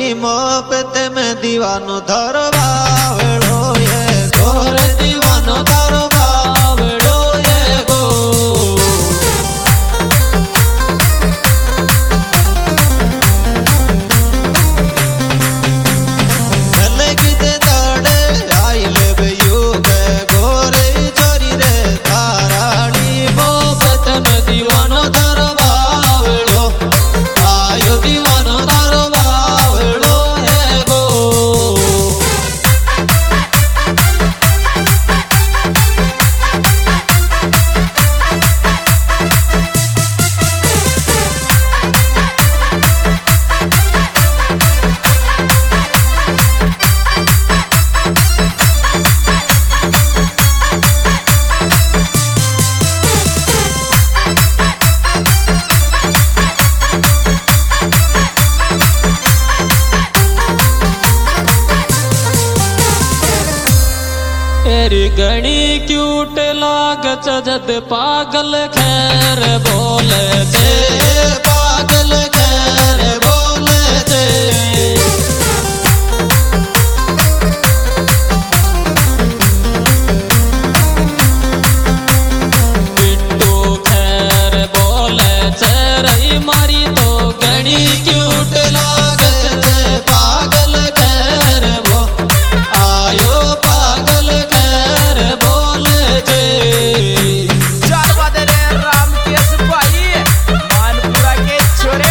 मोहब्बत में दीवानो थारो बावड़ो ये गोर दीवानो थारो बावड़ो ये गो तेरी घनी क्यूट लागत जद पागल खैर बोले थे पागल खैर बोले थे बिट्टू खैर बोले थे रही मारी तो घनी क्यूट लागत थे पागल खैर वो आयो पागल खैर बोले थे चार बदरे राम केस भाई मानपुरा के छोरे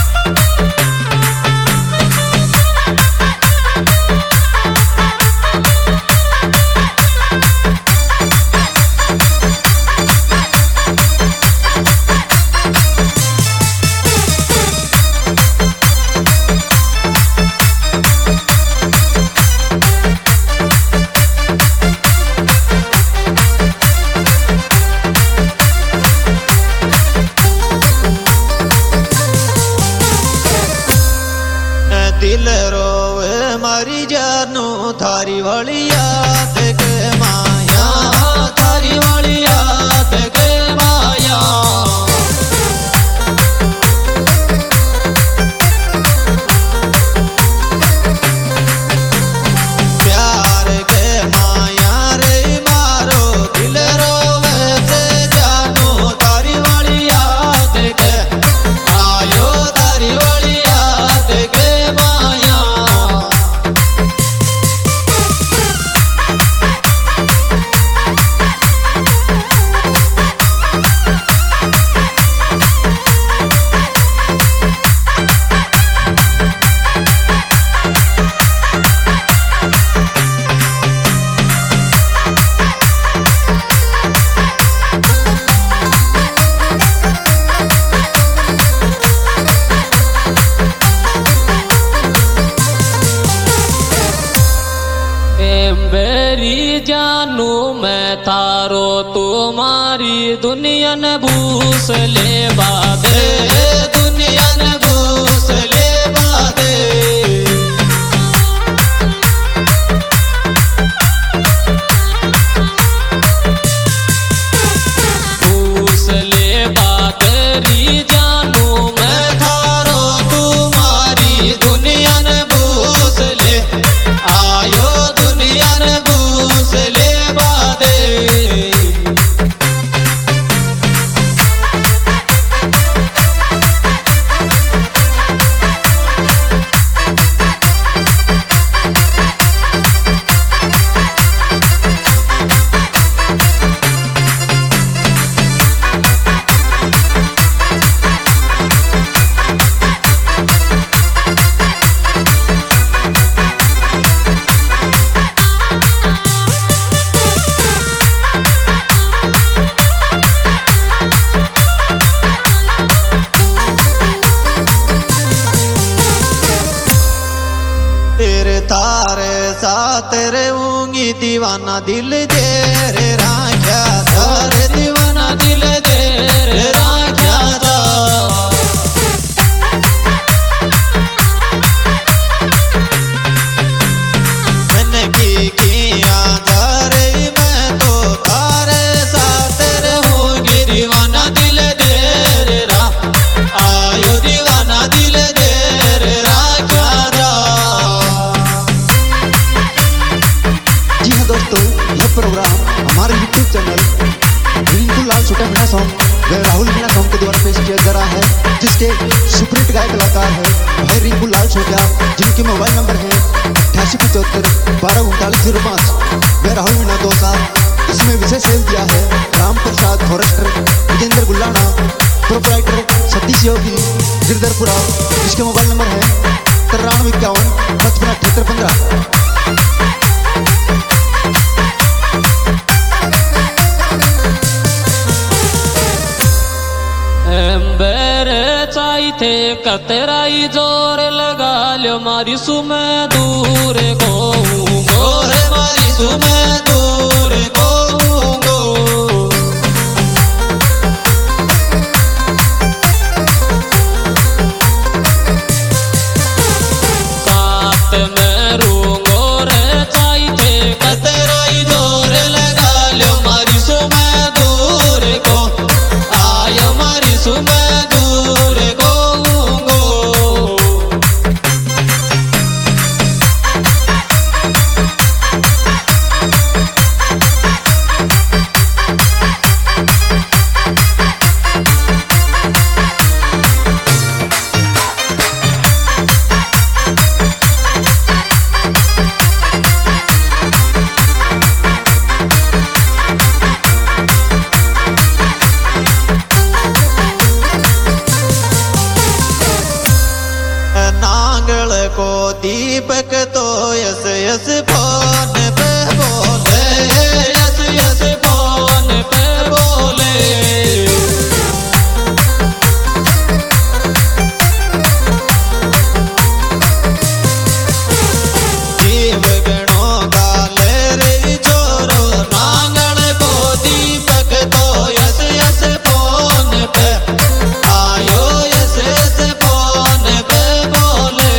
दिल रोवे मारी जानू थारी वाली याद के माया थारी वाली याद के माया प्यार के माया रे मारो दिल रोवे से जानू थारी वाली याद के आयो थारी वाली याद के माया मेरी जानू मैं थारो तुम्हारी दुनिया न भूस ले बादे दुनिया न भूस ले बादे भूस ले बादरी जानू मैं थारो तुम्हारी दुनिया न भूस ले आयो दुनिया न भूस ले बादे तेरे तारे साथ रहूंगी दीवाना दिल तेरे राख्या तारे दीवाना दिल तेरे राख्या था मैंने किया तारे मैं तो तारे साथ रहूंगी दीवाना दिल तेरे रा आयो दीवाना दिल तेरे राख्या था सुपरहिट गायक कलाकार है भाई रिंकू लाल छोटिया, जिनके मोबाइल नंबर है 8875 12 39 05। मैं राहुल मीना दोसा। इसमें विशेष सेल दिया है राम प्रसाद फॉरेस्टर, विजेंद्र गुल्लाना, प्रोपराइटर सतीश योगी गिरधरपुरा, जिसके मोबाइल नंबर है 9351 55 78 15। थे कतराई जोर लगा लो मारी सुमे दूर को गोर मारी सुमे दूर को साथ में रूंगो रे चाई थे कतराई जोर लगा लो मारी सुमे दूर को आयो मारी सुमे दूर को। नांगल को दीपक तो यस यस फोन पे बोले, यस यस फोन पे बोले। जीव गणों गाले रे जोरो नांगल को दीपक तो यस यस फोन पे आयो, यस यस फोन पे बोले।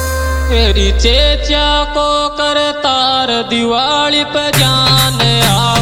तेरी चेचा को कर तार दिवाली पे जान आ